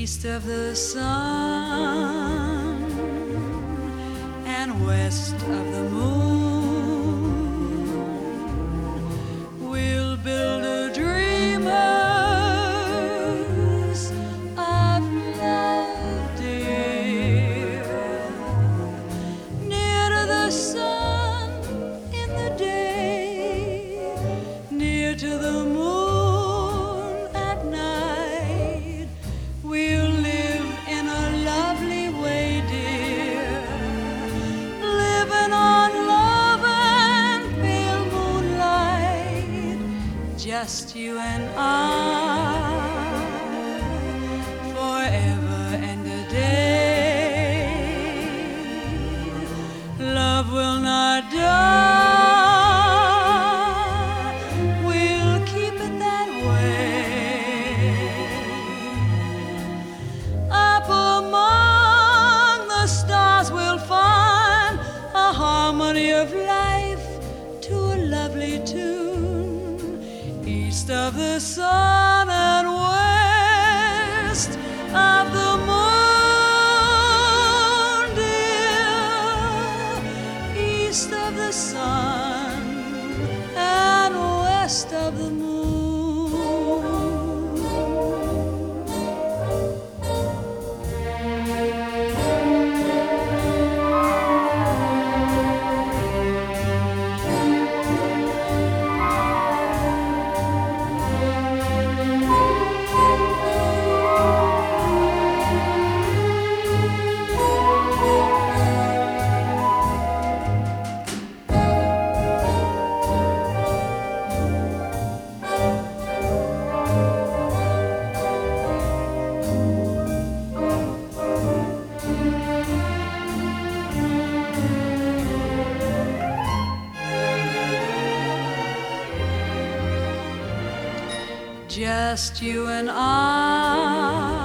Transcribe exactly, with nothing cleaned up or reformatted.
east of the sun and west of the moon. We'll build a dream house of love, dear, near to the sun in the day, near to the moon. Just you and I, forever and a day. Love will not die, we'll keep it that way. Up among the stars we'll find a harmony of life to a lovely tune. East of the sun and west of the moon, dear. East of the sun and west of the moon. Just you and I,